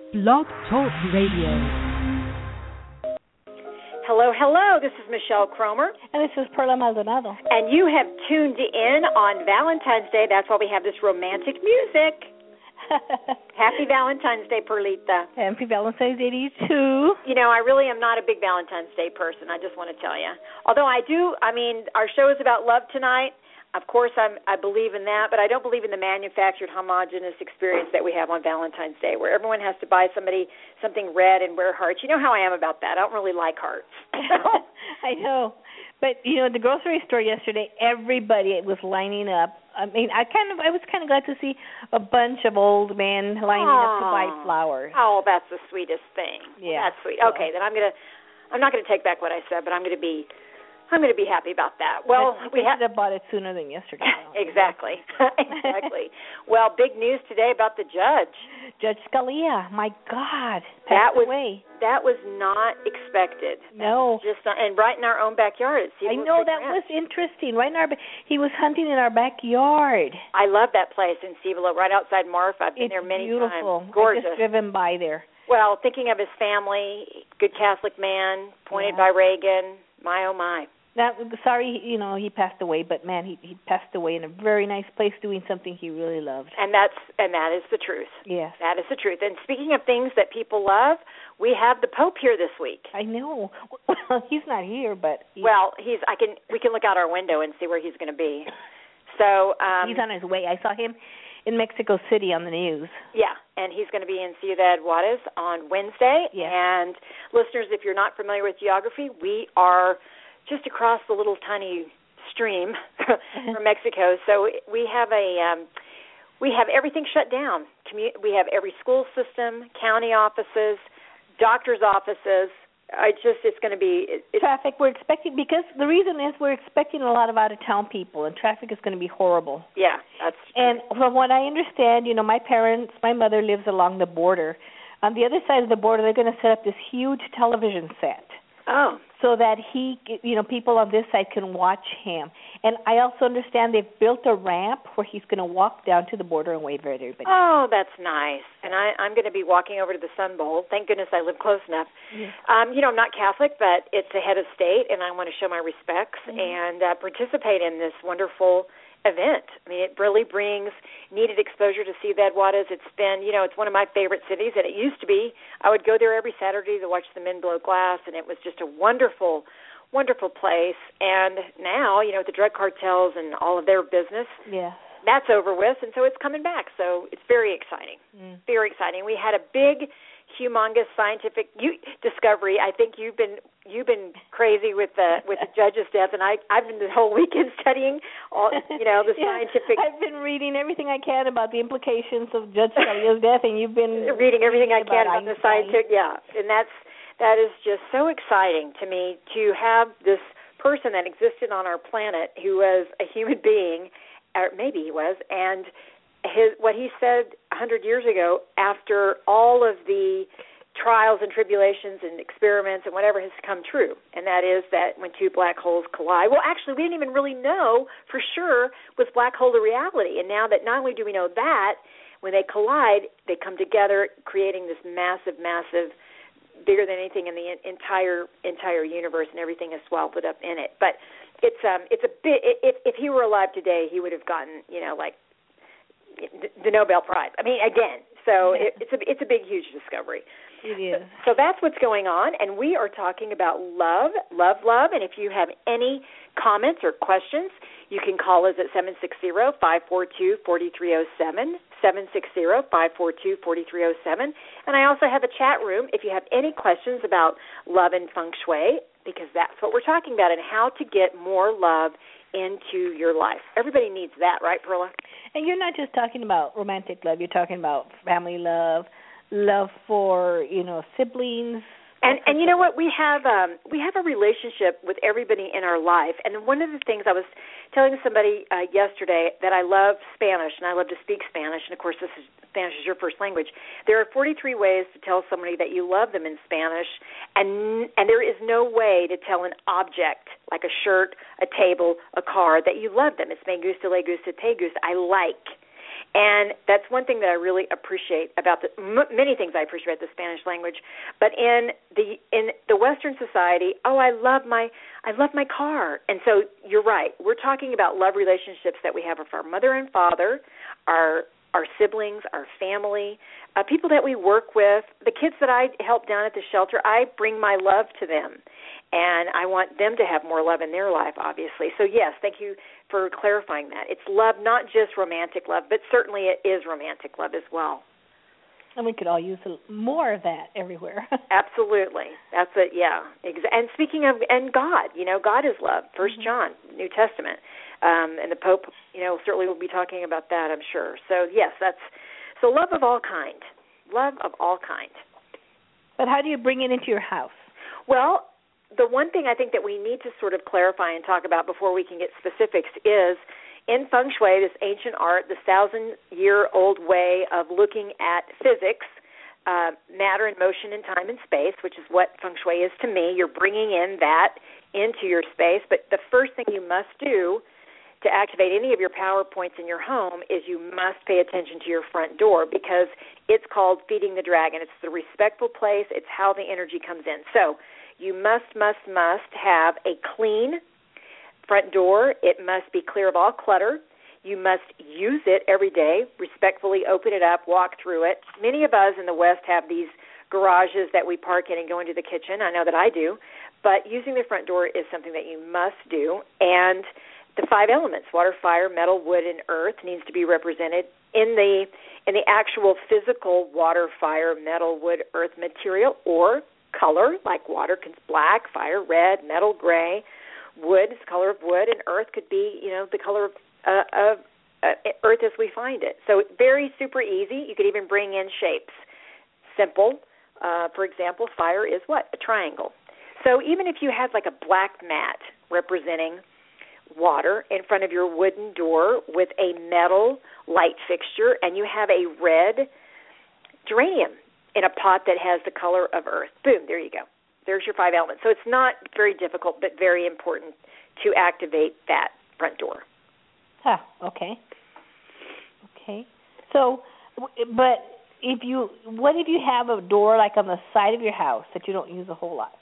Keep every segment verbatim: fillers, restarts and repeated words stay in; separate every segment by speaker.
Speaker 1: Blog Talk Radio.
Speaker 2: Hello, hello. This is Michelle Cromer.
Speaker 3: And this is Perla Maldonado.
Speaker 2: And you have tuned in on Valentine's Day. That's why we have this romantic music. Happy Valentine's Day, Perlita.
Speaker 3: Happy Valentine's Day to you, too.
Speaker 2: You know, I really am not a big Valentine's Day person, I just want to tell you. Although I do, I mean, our show is about love tonight. Of course, I'm, I believe in that, but I don't believe in the manufactured, homogenous experience that we have on Valentine's Day, where everyone has to buy somebody something red and wear hearts. You know how I am about that. I don't really like hearts.
Speaker 3: I know. But, you know, at the grocery store yesterday, everybody was lining up. I mean, I kind of, I was kind of glad to see a bunch of old men lining
Speaker 2: Aww.
Speaker 3: up to buy flowers.
Speaker 2: Oh, that's the sweetest thing.
Speaker 3: Yeah.
Speaker 2: That's sweet. Okay, then I'm going to, I'm not going to take back what I said, but I'm going to be I'm going to be happy about that. Well,
Speaker 3: but
Speaker 2: we
Speaker 3: have bought it sooner than yesterday.
Speaker 2: Exactly. Exactly. Well, big news today about the judge.
Speaker 3: Judge Scalia. My God.
Speaker 2: That was
Speaker 3: away.
Speaker 2: That was not expected.
Speaker 3: No.
Speaker 2: Just not, and right in our own backyard.
Speaker 3: I know, that was interesting. Right in our he was hunting in our backyard.
Speaker 2: I love that place in Cibola, right outside Marfa. I've been
Speaker 3: it's
Speaker 2: there many
Speaker 3: beautiful.
Speaker 2: times. Gorgeous.
Speaker 3: I just driven by there.
Speaker 2: Well, thinking of his family, good Catholic man, appointed
Speaker 3: yeah.
Speaker 2: by Reagan. My oh my.
Speaker 3: That, sorry, you know, he passed away, but man, he he passed away in a very nice place doing something he really loved.
Speaker 2: And that's and that is the truth.
Speaker 3: Yes.
Speaker 2: That is the truth. And speaking of things that people love, we have the Pope here this week.
Speaker 3: I know. Well, he's not here, but he's,
Speaker 2: well, he's. I can. We can look out our window and see where he's going to be. So um,
Speaker 3: he's on his way. I saw him in Mexico City on the news.
Speaker 2: Yeah, and he's going to be in Ciudad Juarez on Wednesday.
Speaker 3: Yeah.
Speaker 2: And listeners, if you're not familiar with geography, we are just across the little tiny stream from Mexico. So we have a um, we have everything shut down. Commu- we have every school system, county offices, doctors' offices. I just it's going to be it's,
Speaker 3: traffic. We're expecting because the reason is we're expecting a lot of out of town people, and traffic is going to be horrible.
Speaker 2: Yeah, that's
Speaker 3: and from what I understand, you know, my parents, my mother lives along the border. On the other side of the border, they're going to set up this huge television set.
Speaker 2: Oh.
Speaker 3: So that he, you know, people on this side can watch him. And I also understand they've built a ramp where he's going to walk down to the border and wave at everybody.
Speaker 2: Oh, that's nice. And I, I'm going to be walking over to the Sun Bowl. Thank goodness I live close enough.
Speaker 3: Yeah.
Speaker 2: Um, you know, I'm not Catholic, but it's a head of state, and I want to show my respects mm-hmm. and uh, participate in this wonderful event. I mean, it really brings needed exposure to Ciudad Juarez. It's been, you know, it's one of my favorite cities, and it used to be. I would go there every Saturday to watch the men blow glass, and it was just a wonderful, wonderful place. And now, you know, with the drug cartels and all of their business,
Speaker 3: yeah,
Speaker 2: that's over with, and so it's coming back. So it's very exciting,
Speaker 3: mm.
Speaker 2: very exciting. We had a big, humongous scientific you, discovery. I think you've been you've been crazy with the with the judge's death, and I I've been the whole weekend studying all you know the
Speaker 3: yeah,
Speaker 2: scientific.
Speaker 3: I've been reading everything I can about the implications of Judge Scalia's death, and you've been
Speaker 2: reading everything I can about,
Speaker 3: about
Speaker 2: the scientific. Yeah, and that's that is just so exciting to me to have this person that existed on our planet who was a human being, or maybe he was, and his what he said a hundred years ago after all of the trials and tribulations and experiments and whatever has come true, and that is that when two black holes collide, well, actually, we didn't even really know for sure was black hole the reality, and now that not only do we know that, when they collide, they come together, creating this massive, massive, bigger than anything in the entire entire universe, and everything is swallowed up in it. But it's um it's a bit. If if he were alive today, he would have gotten you know like the Nobel Prize. I mean, again, so it, it's a it's a big, huge discovery.
Speaker 3: It is.
Speaker 2: So, so that's what's going on, and we are talking about love, love, love. And if you have any comments or questions, you can call us at seven six zero, five four two, four three zero seven, seven six zero, five four two, four three zero seven. And I also have a chat room if you have any questions about love and feng shui, because that's what we're talking about, and how to get more love into your life. Everybody needs that, right, Perla?
Speaker 3: And you're not just talking about romantic love. You're talking about family love, love for, you know, siblings.
Speaker 2: And and you know what? We have um, we have a relationship with everybody in our life. And one of the things I was telling somebody uh, yesterday that I love Spanish, and I love to speak Spanish, and of course this is Spanish is your first language. There are forty-three ways to tell somebody that you love them in Spanish, and and there is no way to tell an object like a shirt, a table, a car that you love them. It's me gusta, le gusta, te gusta. I like. And that's one thing that I really appreciate about the m- many things I appreciate about the Spanish language. But in the in the Western society, oh, I love my I love my car. And so you're right. We're talking about love relationships that we have with our mother and father, our our siblings, our family, uh, people that we work with, the kids that I help down at the shelter. I bring my love to them, and I want them to have more love in their life, obviously. So, yes, thank you for clarifying that. It's love, not just romantic love, but certainly it is romantic love as well.
Speaker 3: And we could all use more of that everywhere.
Speaker 2: Absolutely. That's it, yeah. And speaking of, and God, you know, God is love, First mm-hmm. John, New Testament. Um, and the Pope, you know, certainly will be talking about that, I'm sure. So, yes, that's, so love of all kind. Love of all kind.
Speaker 3: But how do you bring it into your house?
Speaker 2: Well, the one thing I think that we need to sort of clarify and talk about before we can get specifics is in Feng Shui, this ancient art, this thousand-year-old way of looking at physics, uh, matter and motion and time and space, which is what Feng Shui is to me. You're bringing in that into your space. But the first thing you must do to activate any of your power points in your home is you must pay attention to your front door, because it's called feeding the dragon. It's the respectful place. It's how the energy comes in. So you must, must, must have a clean front door. It must be clear of all clutter. You must use it every day, respectfully open it up, walk through it. Many of us in the West have these garages that we park in and go into the kitchen. I know that I do. But using the front door is something that you must do. And the five elements, water, fire, metal, wood, and earth, needs to be represented in the in the actual physical water, fire, metal, wood, earth material, or color, like water is black, fire red, metal gray, wood is the color of wood, and earth could be, you know, the color of, uh, of uh, earth as we find it. So very super easy. You could even bring in shapes. Simple. Uh, for example, fire is what? A triangle. So even if you had like a black mat representing water in front of your wooden door with a metal light fixture, and you have a red geranium in a pot that has the color of earth, boom, there you go. There's your five elements. So it's not very difficult, but very important to activate that front door.
Speaker 3: Huh, okay. Okay. So, but if you, what if you have a door like on the side of your house that you don't use a whole lot?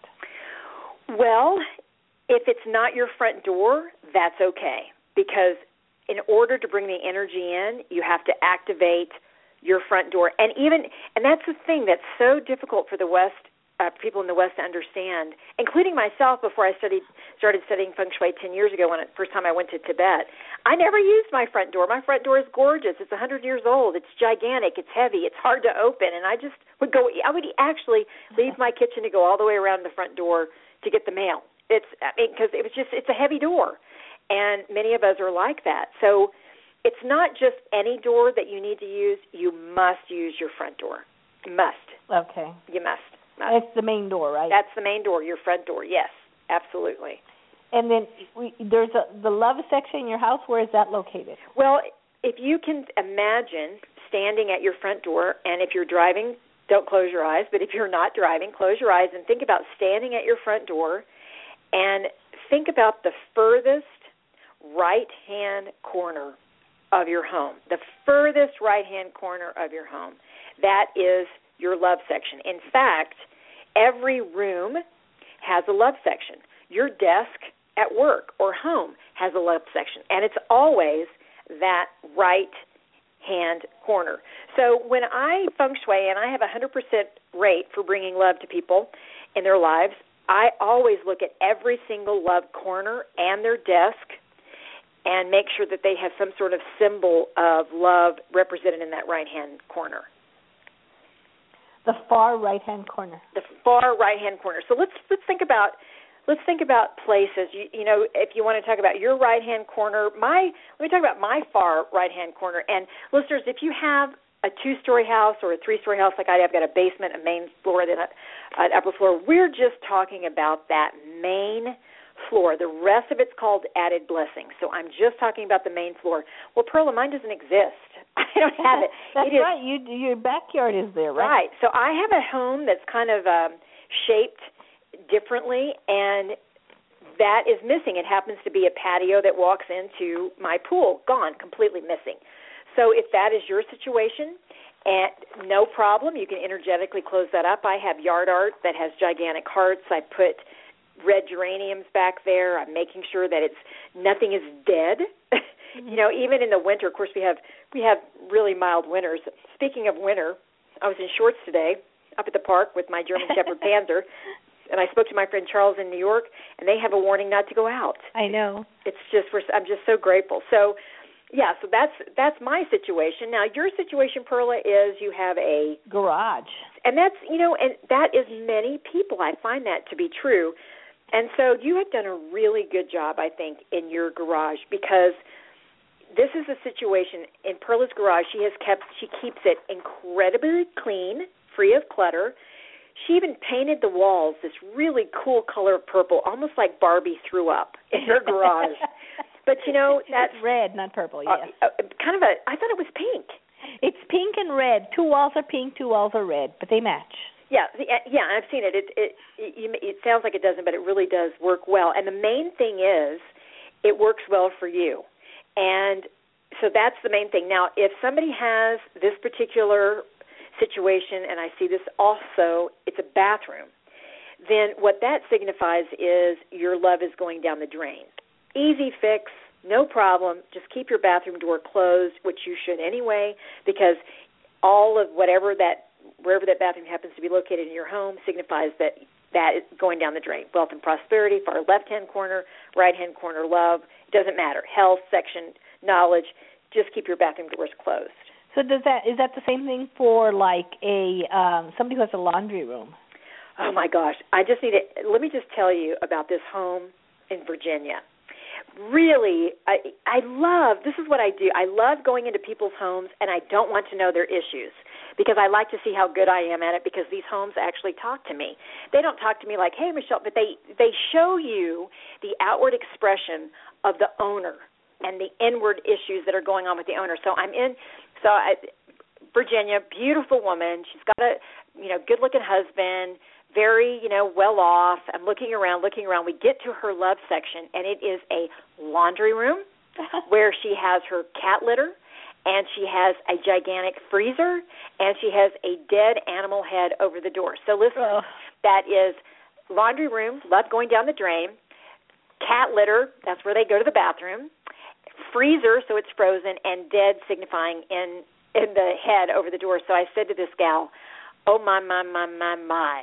Speaker 2: Well, if it's not your front door, that's okay, because in order to bring the energy in, you have to activate your front door. And even, and that's the thing that's so difficult for the West, uh, people in the West to understand, including myself before I studied, started studying Feng Shui ten years ago when the first time I went to Tibet. I never used my front door. My front door is gorgeous. It's one hundred years old. It's gigantic. It's heavy. It's hard to open. And I just would go, I would actually leave my kitchen to go all the way around the front door to get the mail. It's, I mean, because it was just, it's a heavy door. And many of us are like that. So it's not just any door that you need to use. You must use your front door. You must.
Speaker 3: Okay.
Speaker 2: You must. must.
Speaker 3: That's the main door, right?
Speaker 2: That's the main door, your front door, yes, absolutely.
Speaker 3: And then we, there's a, the love section in your house. Where is that located?
Speaker 2: Well, if you can imagine standing at your front door, and if you're driving, don't close your eyes, but if you're not driving, close your eyes and think about standing at your front door and think about the furthest right-hand corner of your home, the furthest right-hand corner of your home. That is your love section. In fact, every room has a love section. Your desk at work or home has a love section, and it's always that right-hand corner. So when I feng shui, and I have a one hundred percent rate for bringing love to people in their lives, I always look at every single love corner and their desk and make sure that they have some sort of symbol of love represented in that right-hand corner.
Speaker 3: The far right-hand corner.
Speaker 2: The far right-hand corner. So let's let's think about let's think about places. You, you know, if you want to talk about your right-hand corner, my let me talk about my far right-hand corner. And listeners, if you have a two-story house or a three-story house like I do, I've got a basement, a main floor, then a, an upper floor. We're just talking about that main floor. The rest of it's called added blessing. So I'm just talking about the main floor. Well, Perla, mine doesn't exist. I don't have it.
Speaker 3: That's
Speaker 2: it is,
Speaker 3: right. You, your backyard is there, right?
Speaker 2: Right. So I have a home that's kind of um, shaped differently, and that is missing. It happens to be a patio that walks into my pool. Gone, completely missing. So if that is your situation, and no problem, you can energetically close that up. I have yard art that has gigantic hearts. I put red geraniums back there. I'm making sure that it's nothing is dead. Mm-hmm. You know, even in the winter, of course, we have we have really mild winters. Speaking of winter, I was in shorts today up at the park with my German Shepherd Panzer, and I spoke to my friend Charles in New York, and they have a warning not to go out.
Speaker 3: I know.
Speaker 2: It's just we're, I'm just so grateful. So. Yeah, so that's that's my situation. Now, your situation, Perla, is you have a
Speaker 3: garage,
Speaker 2: and that's you know, and that is many people. I find that to be true, and so you have done a really good job, I think, in your garage because this is a situation in Perla's garage. She has kept, she keeps it incredibly clean, free of clutter. She even painted the walls this really cool color of purple, almost like Barbie threw up in her garage. But, you know, that's...
Speaker 3: It's red, not purple, yes.
Speaker 2: Uh, uh, kind of a... I thought it was pink.
Speaker 3: It's pink and red. Two walls are pink, two walls are red, but they match.
Speaker 2: Yeah, yeah, I've seen it. It, it, it, it sounds like it doesn't, but it really does work well. And the main thing is it works well for you. And so that's the main thing. Now, if somebody has this particular situation, and I see this also, it's a bathroom, then what that signifies is your love is going down the drain. Easy fix, no problem. Just keep your bathroom door closed, which you should anyway, because all of whatever that, wherever that bathroom happens to be located in your home signifies that that is going down the drain. Wealth and prosperity, far left-hand corner, right-hand corner, love. It doesn't matter. Health, section, knowledge. Just keep your bathroom doors closed.
Speaker 3: So does that is that the same thing for like a um, somebody who has a laundry room?
Speaker 2: Oh my gosh! I just need to let me just tell you about this home in Virginia. Really, I I love, this is what I do. I love going into people's homes, and I don't want to know their issues because I like to see how good I am at it because these homes actually talk to me. They don't talk to me like, hey, Michelle, but they, they show you the outward expression of the owner and the inward issues that are going on with the owner. So I'm in, so I, Virginia, beautiful woman. She's got a, you know, good-looking husband, very, you know, well off. I'm looking around, looking around. We get to her love section, and it is a laundry room where she has her cat litter, and she has a gigantic freezer, and she has a dead animal head over the door. So listen, oh. That is laundry room, love going down the drain, cat litter, that's where they go to the bathroom, freezer, so it's frozen, and dead signifying in, in the head over the door. So I said to this gal, oh, my, my, my, my, my.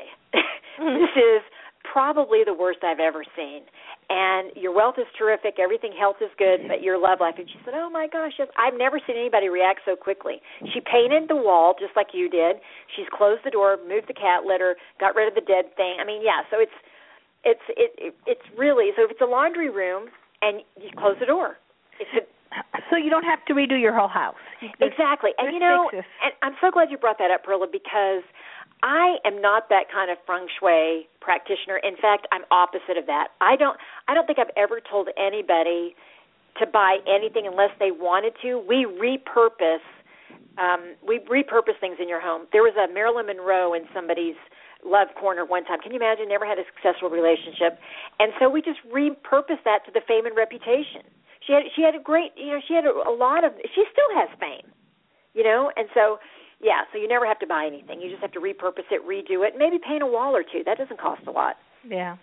Speaker 2: This is probably the worst I've ever seen. And your wealth is terrific. Everything, health is good, but your love life. And she said, oh, my gosh, yes, I've never seen anybody react so quickly. She painted the wall just like you did. She's closed the door, moved the cat litter, got rid of the dead thing. I mean, yeah, so it's it's it, it it's really, so if it's a laundry room and you close the door. It's a,
Speaker 3: so you don't have to redo your whole house.
Speaker 2: There's, exactly. And, you know, and I'm so glad you brought that up, Perla, because I am not that kind of feng shui practitioner. In fact, I'm opposite of that. I don't I don't think I've ever told anybody to buy anything unless they wanted to. We repurpose um, we repurpose things in your home. There was a Marilyn Monroe in somebody's love corner one time. Can you imagine? Never had a successful relationship. And so we just repurposed that to the fame and reputation. She had she had a great, you know, she had a, a lot of, she still has fame, you know, and so yeah, so you never have to buy anything. You just have to repurpose it, redo it, maybe paint a wall or two. That doesn't cost a lot.
Speaker 3: Yeah.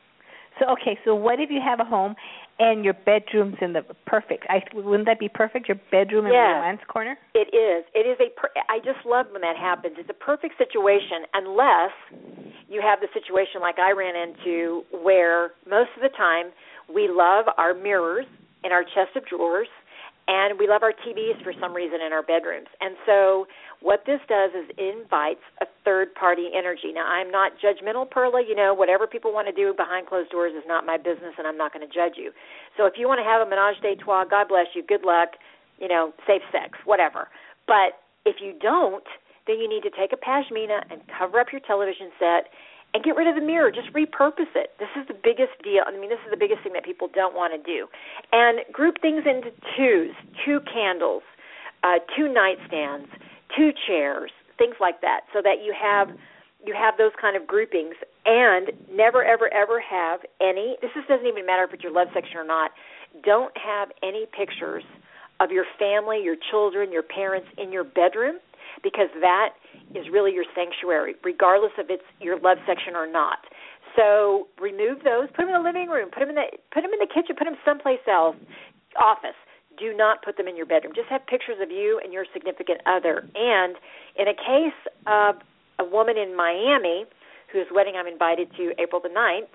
Speaker 3: So, okay, so what if you have a home and your bedroom's in the perfect, I, wouldn't that be perfect, your bedroom in
Speaker 2: yeah,
Speaker 3: the romance corner?
Speaker 2: It is. It is a, per, I just love when that happens. It's a perfect situation unless you have the situation like I ran into where most of the time we love our mirrors in our chest of drawers, and we love our T Vs for some reason in our bedrooms. And so what this does is it invites a third-party energy. Now, I'm not judgmental, Perla. You know, whatever people want to do behind closed doors is not my business, and I'm not going to judge you. So if you want to have a menage a trois, God bless you, good luck, you know, safe sex, whatever. But if you don't, then you need to take a pashmina and cover up your television set and get rid of the mirror. Just repurpose it. This is the biggest deal. I mean, this is the biggest thing that people don't want to do. And group things into twos, two candles, uh, two nightstands, two chairs, things like that, so that you have you have those kind of groupings. And never, ever, ever have any, this is, doesn't even matter if it's your love section or not, don't have any pictures of your family, your children, your parents in your bedroom, because that is really your sanctuary, regardless of it's your love section or not. So remove those, put them in the living room, put them in the put them in the kitchen, put them someplace else, office. Do not put them in your bedroom. Just have pictures of you and your significant other. And in a case of a woman in Miami whose wedding I'm invited to April the ninth,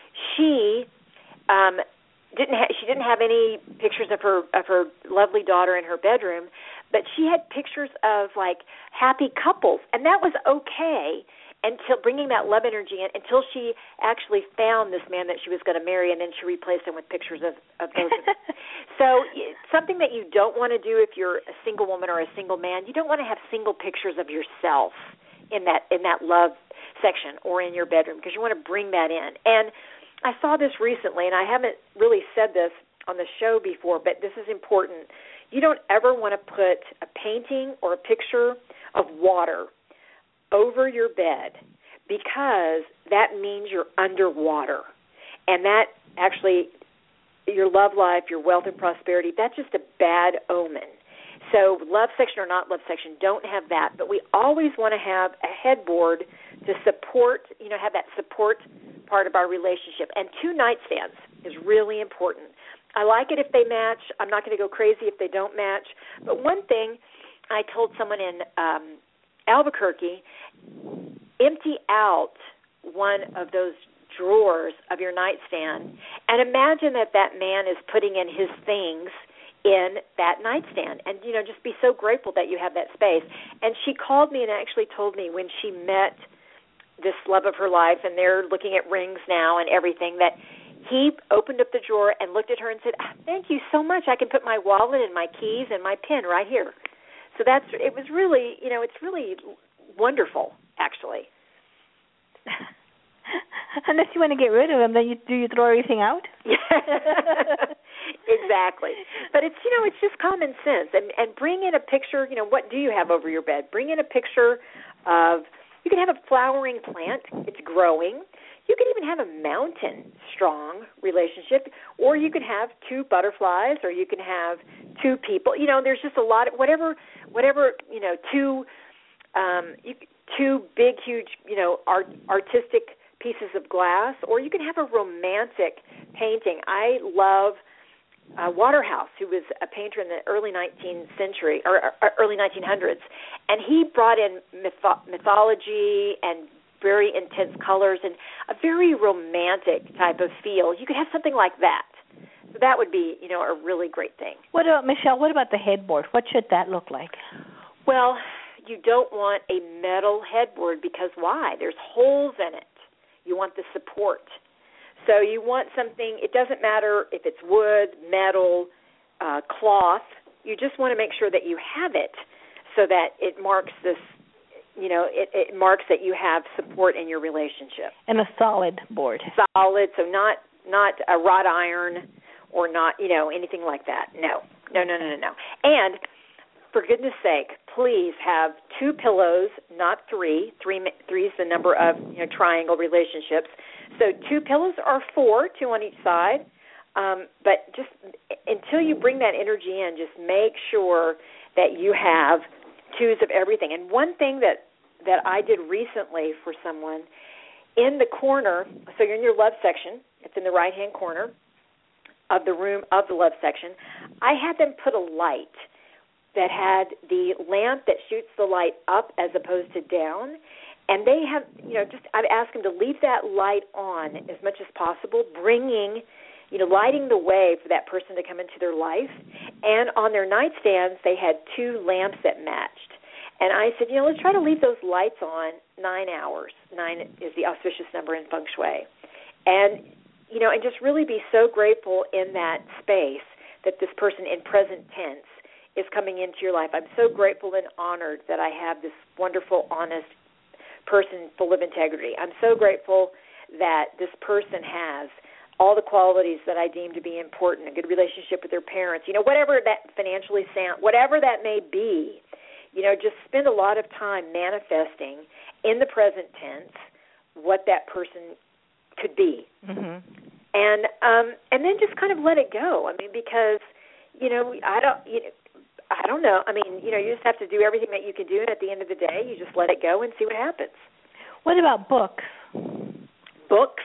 Speaker 2: she um, didn't ha- she didn't have any pictures of her of her lovely daughter in her bedroom, but she had pictures of like happy couples, and that was okay until bringing that love energy in until she actually found this man that she was going to marry, and then she replaced him with pictures of, of those. So something that you don't want to do if you're a single woman or a single man, you don't want to have single pictures of yourself in that in that love section or in your bedroom, because you want to bring that in. And I saw this recently, and I haven't really said this on the show before, but this is important. You don't ever want to put a painting or a picture of water over your bed, because that means you're underwater. And that actually, your love life, your wealth and prosperity, that's just a bad omen. So love section or not love section, don't have that. But we always want to have a headboard to support, you know, have that support part of our relationship. And two nightstands is really important. I like it if they match. I'm not going to go crazy if they don't match. But one thing I told someone in um, Albuquerque, empty out one of those drawers of your nightstand and imagine that that man is putting in his things in that nightstand, and, you know, just be so grateful that you have that space. And she called me and actually told me when she met this love of her life, and they're looking at rings now and everything, that he opened up the drawer and looked at her and said, "Thank you so much. I can put my wallet and my keys and my pen right here." So that's, it was really, you know, it's really wonderful, actually.
Speaker 3: Unless you want to get rid of them, then you do you throw everything out?
Speaker 2: Exactly. But it's, you know, it's just common sense. And, and bring in a picture, you know, what do you have over your bed? Bring in a picture of, you can have a flowering plant. It's growing. You can even have a mountain strong relationship, or you can have two butterflies, or you can have two people. You know, there's just a lot of whatever, whatever you know, two, um, you, two big, huge, you know, art, artistic pieces of glass, or you can have a romantic painting. I love uh, Waterhouse, who was a painter in the early nineteenth century or, or early nineteen hundreds, and he brought in mytho- mythology and very intense colors and a very romantic type of feel. You could have something like that. So that would be, you know, a really great thing.
Speaker 3: What about, Michelle, what about the headboard? What should that look like?
Speaker 2: Well, you don't want a metal headboard, because why? There's holes in it. You want the support. So you want something, it doesn't matter if it's wood, metal, uh, cloth. You just want to make sure that you have it so that it marks this, you know, it, it marks that you have support in your relationship.
Speaker 3: And a solid board.
Speaker 2: Solid, so not not a wrought iron or not, you know, anything like that. No, no, no, no, no, no. And for goodness sake, please have two pillows, not three. Three, three is the number of, you know, triangle relationships. So two pillows or four, two on each side. Um, but just until you bring that energy in, just make sure that you have twos of everything. And one thing that, that I did recently for someone, in the corner, so you're in your love section, it's in the right-hand corner of the room of the love section, I had them put a light that had the lamp that shoots the light up as opposed to down. And they have, you know, just I've asked them to leave that light on as much as possible, bringing, you know, lighting the way for that person to come into their life. And on their nightstands, they had two lamps that matched. And I said, you know, let's try to leave those lights on nine hours. Nine is the auspicious number in feng shui. And, you know, and just really be so grateful in that space that this person in present tense is coming into your life. I'm so grateful and honored that I have this wonderful, honest person full of integrity. I'm so grateful that this person has all the qualities that I deem to be important, a good relationship with their parents, you know, whatever that financially sound, whatever that may be, you know, just spend a lot of time manifesting in the present tense what that person could be.
Speaker 3: Mm-hmm.
Speaker 2: And um, and then just kind of let it go. I mean, because, you know, I don't, you know, I don't know. I mean, you know, you just have to do everything that you can do, and at the end of the day, you just let it go and see what happens.
Speaker 3: What about books?
Speaker 2: Books?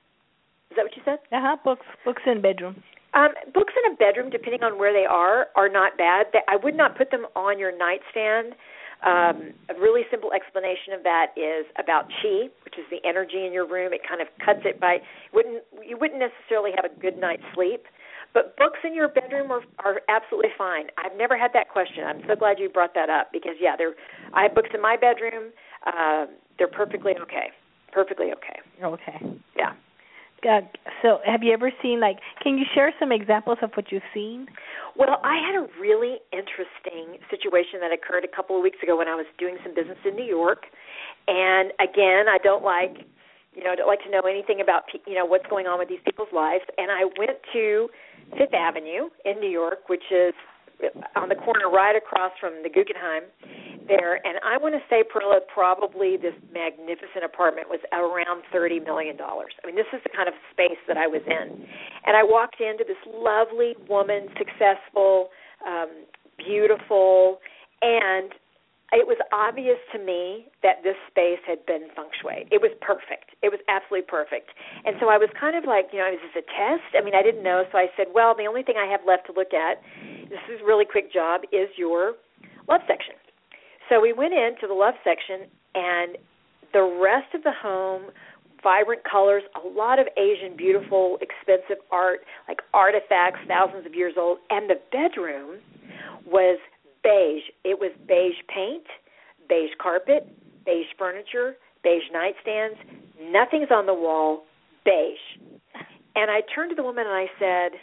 Speaker 2: Is that what you said?
Speaker 3: Uh-huh, books. Books in bedroom.
Speaker 2: Um, books in a bedroom, depending on where they are, are not bad. I would not put them on your nightstand. Um, a really simple explanation of that is about chi, which is the energy in your room. It kind of cuts it by wouldn't you wouldn't necessarily have a good night's sleep. But books in your bedroom are, are absolutely fine. I've never had that question. I'm so glad you brought that up because yeah, they're I have books in my bedroom. Uh, they're perfectly okay. Perfectly okay.
Speaker 3: Okay.
Speaker 2: Yeah.
Speaker 3: Uh, so have you ever seen, like, can you share some examples of what you've seen?
Speaker 2: Well, I had a really interesting situation that occurred a couple of weeks ago when I was doing some business in New York. And, again, I don't like, you know, I don't like to know anything about, you know, what's going on with these people's lives. And I went to Fifth Avenue in New York, which is on the corner right across from the Guggenheim there, and I want to say, Perla, probably this magnificent apartment was around thirty million dollars. I mean, this is the kind of space that I was in. And I walked into this lovely woman, successful, um, beautiful, and it was obvious to me that this space had been feng shui. It was perfect. It was absolutely perfect. And so I was kind of like, you know, is this a test? I mean, I didn't know, so I said, well, the only thing I have left to look at, this is a really quick job, is your love section. So we went into the love section, and the rest of the home, vibrant colors, a lot of Asian, beautiful, expensive art, like artifacts, thousands of years old, and the bedroom was beige. It was beige paint, beige carpet, beige furniture, beige nightstands. Nothing's on the wall, beige. And I turned to the woman and I said,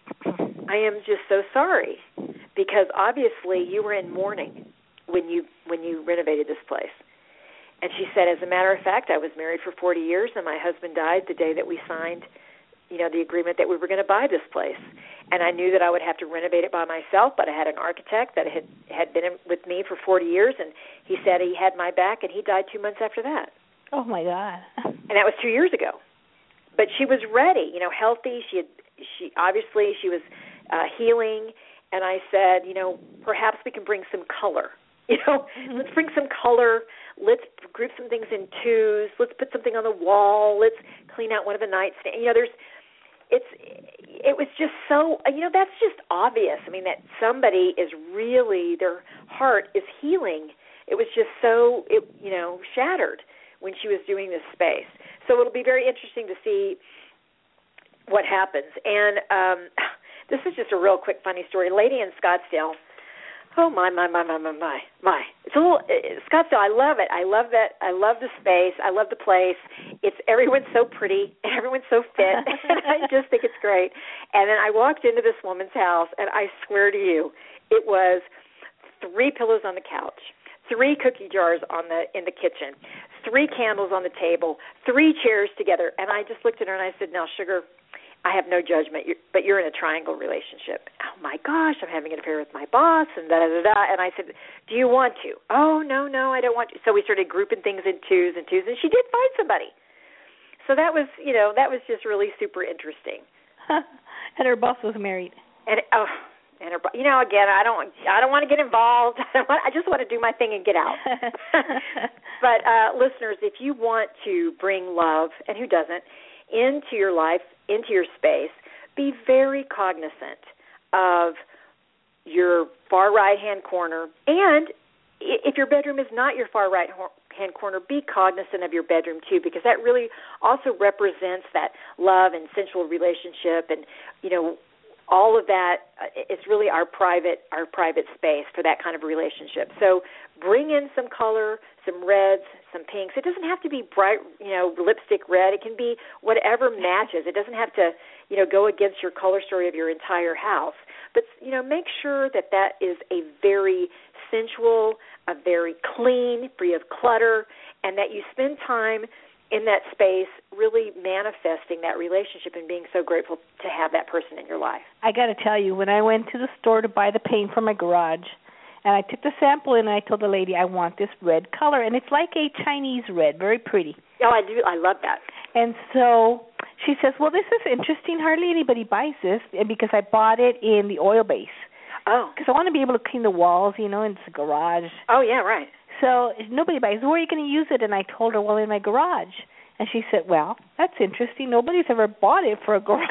Speaker 2: I am just so sorry because obviously you were in mourning when you when you renovated this place. And she said, as a matter of fact, I was married for forty years and my husband died the day that we signed, you know, the agreement that we were going to buy this place. And I knew that I would have to renovate it by myself, but I had an architect that had, had been in, with me for forty years, and he said he had my back, and he died two months after that.
Speaker 3: Oh, my God.
Speaker 2: And that was two years ago. But she was ready, you know, healthy. She had, she obviously, she was uh, healing. And I said, you know, perhaps we can bring some color. You know, mm-hmm. Let's bring some color. Let's group some things in twos. Let's put something on the wall. Let's clean out one of the nightstands. You know, there's, it's, it was just so, you know, that's just obvious. I mean, that somebody is really, their heart is healing. It was just so, it, you know, shattered when she was doing this space. So it'll be very interesting to see what happens. And um, this is just a real quick funny story. A lady in Scottsdale, oh, my, my, my, my, my, my, my. It's a little, uh, Scottsdale, I love it. I love that. I love the space. I love the place. It's, everyone's so pretty, and everyone's so fit, and I just think it's great. And then I walked into this woman's house, and I swear to you, it was three pillows on the couch, three cookie jars on the in the kitchen, three candles on the table, three chairs together. And I just looked at her, and I said, now, sugar, I have no judgment, you're, but you're in a triangle relationship. Oh, my gosh, I'm having an affair with my boss, and da-da-da-da. And I said, do you want to? Oh, no, no, I don't want to. So we started grouping things in twos and twos, and she did find somebody. So that was, you know, that was just really super interesting.
Speaker 3: And her boss was married.
Speaker 2: And, oh, and her, you know, again, I don't I don't want to get involved. I, don't want, I just want to do my thing and get out. But, uh, listeners, if you want to bring love, and who doesn't, into your life, into your space, be very cognizant of your far right-hand corner. And if your bedroom is not your far right-hand corner, be cognizant of your bedroom, too, because that really also represents that love and sensual relationship and, you know, all of that. It's really our private our private space for that kind of relationship. So bring in some color, some reds, some pinks. It doesn't have to be bright, you know, lipstick red. It can be whatever matches. It doesn't have to, you know, go against your color story of your entire house. But, you know, make sure that that is a very sensual, a very clean, free of clutter, and that you spend time in that space really manifesting that relationship and being so grateful to have that person in your life.
Speaker 3: I got to tell you, when I went to the store to buy the paint for my garage, and I took the sample in, and I told the lady, I want this red color. And it's like a Chinese red, very pretty.
Speaker 2: Oh, I do. I love that.
Speaker 3: And so she says, well, this is interesting. Hardly anybody buys this because I bought it in the oil base.
Speaker 2: Oh.
Speaker 3: Because I want to be able to clean the walls, you know, in the garage.
Speaker 2: Oh, yeah, right.
Speaker 3: So nobody buys. Where are you going to use it? And I told her, well, in my garage. And she said, well, that's interesting. Nobody's ever bought it for a garage.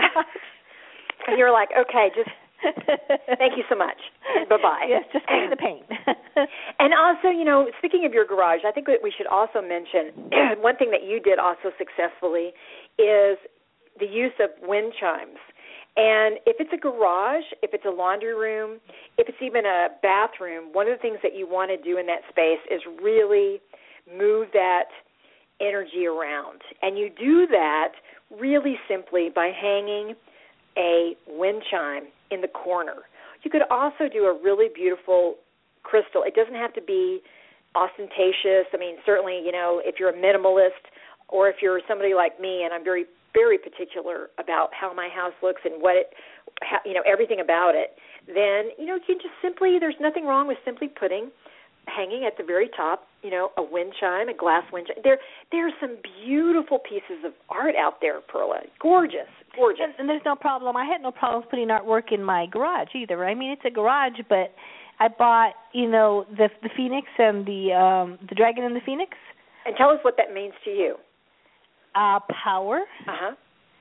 Speaker 2: And you're like, okay, just thank you so much. Bye-bye.
Speaker 3: Yes, just give me the paint.
Speaker 2: And also, you know, speaking of your garage, I think that we should also mention one thing that you did also successfully is the use of wind chimes. And if it's a garage, if it's a laundry room, if it's even a bathroom, one of the things that you want to do in that space is really move that energy around. And you do that really simply by hanging a wind chime in the corner. You could also do a really beautiful crystal. It doesn't have to be ostentatious. I mean, certainly, you know, if you're a minimalist or if you're somebody like me, and I'm very, very particular about how my house looks and what it, how, you know, everything about it, then, you know, you can just simply, there's nothing wrong with simply putting, hanging at the very top, you know, a wind chime, a glass wind chime. There, there are some beautiful pieces of art out there, Perla. Gorgeous, gorgeous.
Speaker 3: And, and there's no problem. I had no problems putting artwork in my garage either. I mean, it's a garage, but I bought, you know, the the phoenix and the um, the dragon and the phoenix.
Speaker 2: And tell us what that means to you.
Speaker 3: Uh, power.
Speaker 2: Uh-huh.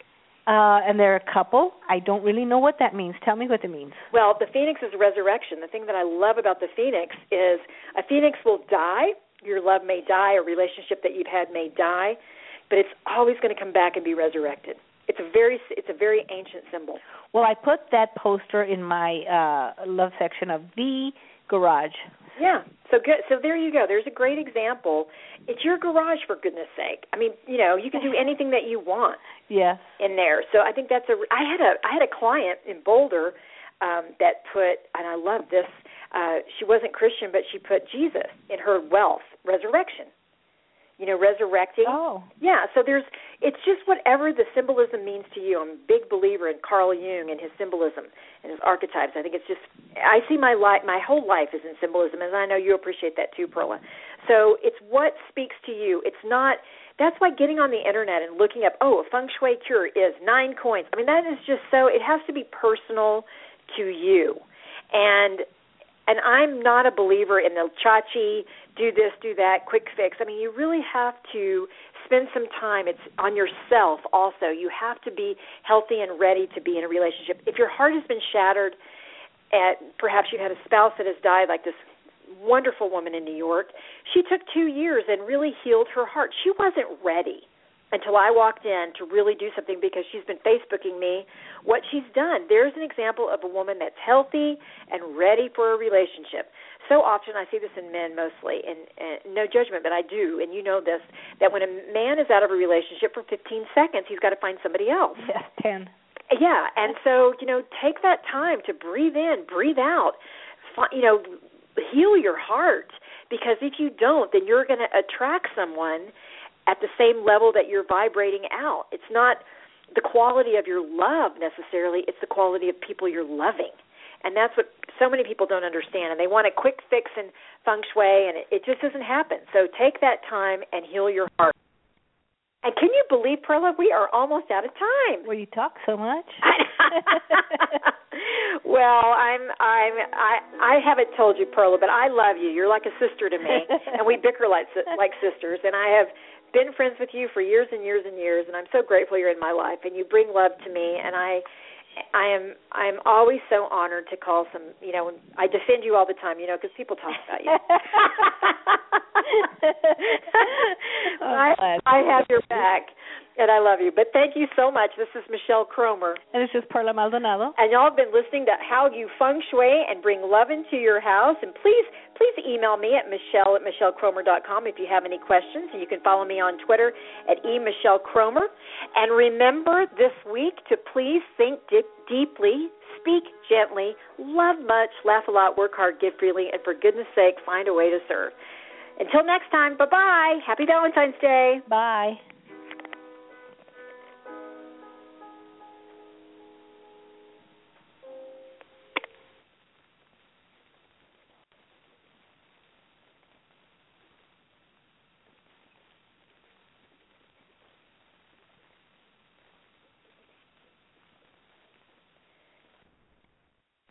Speaker 3: Uh, and they're a couple. I don't really know what that means. Tell me what it means.
Speaker 2: Well, the phoenix is resurrection. The thing that I love about the phoenix is a phoenix will die. Your love may die, a relationship that you've had may die, but it's always going to come back and be resurrected. It's a very, it's a very ancient symbol.
Speaker 3: Well, I put that poster in my uh, love section of the garage.
Speaker 2: Yeah, so good. So there you go. There's a great example. It's your garage, for goodness sake. I mean, you know, you can do anything that you want.
Speaker 3: Yeah.
Speaker 2: In there. So I think that's a. I had a. I had a client in Boulder um, that put, and I love this. Uh, she wasn't Christian, but she put Jesus in her wealth, resurrection. You know, resurrecting.
Speaker 3: Oh.
Speaker 2: Yeah. So there's. It's just whatever the symbolism means to you. I'm a big believer in Carl Jung and his symbolism and his archetypes. I think it's just. I see my life. My whole life is in symbolism, and I know you appreciate that too, Perla. So it's what speaks to you. It's not. That's why getting on the internet and looking up, oh, a feng shui cure is nine coins. I mean, that is just so. It has to be personal to you, and. And I'm not a believer in the chachi, do this, do that, quick fix. I mean, you really have to spend some time. It's on yourself also. You have to be healthy and ready to be in a relationship. If your heart has been shattered, at perhaps you had a spouse that has died, like this wonderful woman in New York, she took two years and really healed her heart. She wasn't ready until I walked in to really do something because she's been Facebooking me what she's done. There's an example of a woman that's healthy and ready for a relationship. So often I see this in men mostly, and, and no judgment, but I do, and you know this, that when a man is out of a relationship for fifteen seconds, he's got to find somebody else.
Speaker 3: Yes, ten.
Speaker 2: Yeah, and so, you know, take that time to breathe in, breathe out, fi- you know, heal your heart, because if you don't, then you're going to attract someone at the same level that you're vibrating out. It's not the quality of your love necessarily, it's the quality of people you're loving. And that's what so many people don't understand. And they want a quick fix in feng shui, and it, it just doesn't happen. So take that time and heal your heart. And can you believe, Perla, we are almost out of time.
Speaker 3: Well, you talk so much.
Speaker 2: Well, I'm I'm I I haven't told you, Perla, but I love you. You're like a sister to me, and we bicker like like sisters. And I have been friends with you for years and years and years, and I'm so grateful you're in my life, and you bring love to me, and I I am I'm always so honored to call some, you know, I defend you all the time, you know, because people talk about you.
Speaker 3: oh,
Speaker 2: I, I have your back, and I love you. But thank you so much. This is Michelle Cromer.
Speaker 3: And this is Perla Maldonado.
Speaker 2: And y'all have been listening to How You Feng Shui and Bring Love into Your House. And please, please email me at Michelle at Michelle Cromer dot com if you have any questions. And you can follow me on Twitter at e Michelle Cromer. And remember this week to please think deep, deeply, speak gently, love much, laugh a lot, work hard, give freely, and for goodness sake, find a way to serve. Until next time, bye-bye. Happy Valentine's Day.
Speaker 3: Bye.